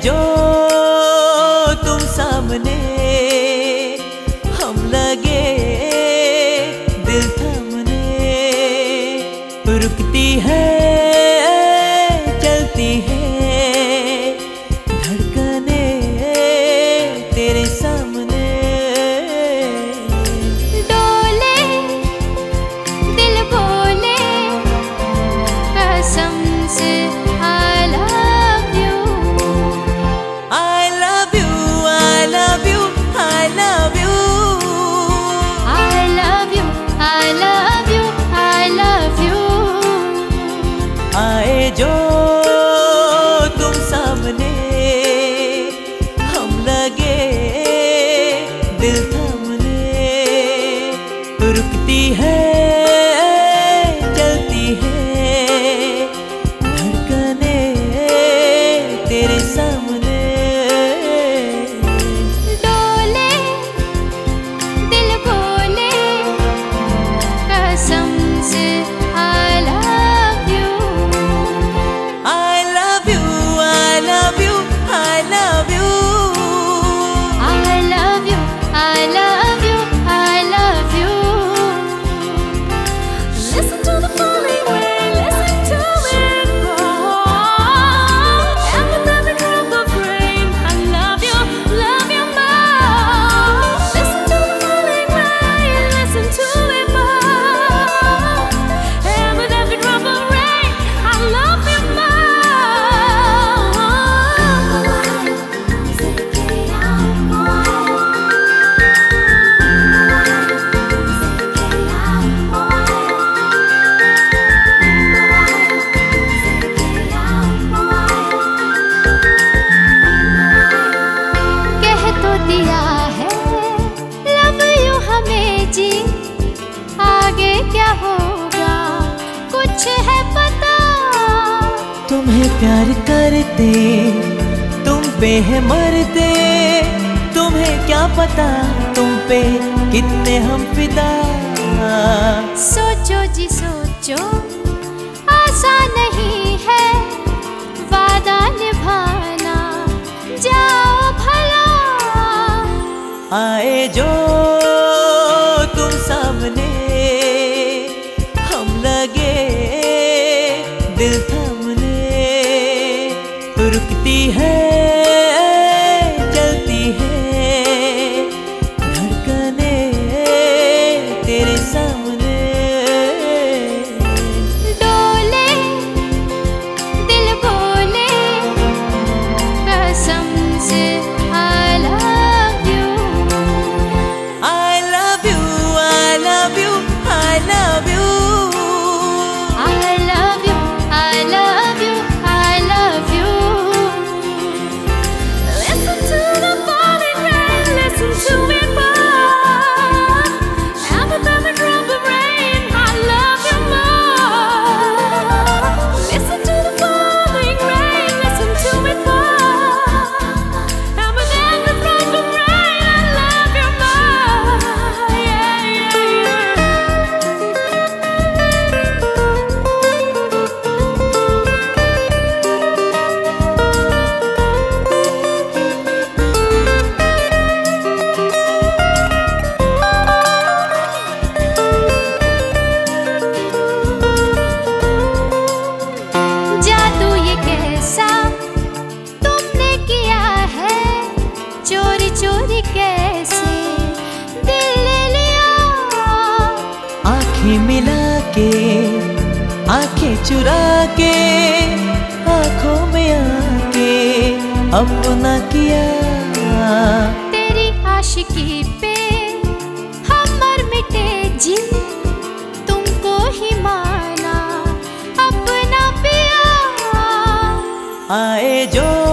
जो तुम सामने, हम लगे दिल थमने। रुकती है चलती है धड़कने तेरे सामने। डोले दिल बोले कसम से I love you, I love you, I love you, I love you, I love you, I love you, I love you। आए जो तुम सामने, हम लगे दिल थमने। रुकती है चलती है धड़कने तेरे सामने। डोले दिल बोले कसम से I love you, I love you, I love you, I love you, I love you, I love you, I love you। Listen to the falling rain, listen to it fall, and with every drop of rain I love you more। Listen to the falling rain, listen to it fall, and with every drop of rain I love you more। कह तो दिया है love you हमें जी, आगे क्या होगा कुछ है पता। तुम्हें प्यार करते तुम पे है मरते। तुम्हें क्या पता तुम पे कितने हम फिदा। सोचो जी सोचो आसान नहीं है वादा निभाना, जाओ भला। आए जो तुम सामने, हम लगे दिल थमने। रुकती है चलती है धड़कने तेरे सामने। डोले दिल बोले कसम से I love you, I love you, I love you, I love you, I love you, I love you, I love you। Listen to the falling rain, listen to it fall, and with every drop of rain I love you more। Listen to the falling rain, listen to it fall, and with every drop of rain I love you more। Yeah, yeah, yeah। जादू ये कैसा तुमने किया है, चोरी चोरी कैसे दिल ले लिया। आंखें मिला के आंखें चुरा के आंखों में आके अपना किया। तेरी आशिकी पे हम मर मिटे जी, तुमको ही माना अपना पिया। आए जो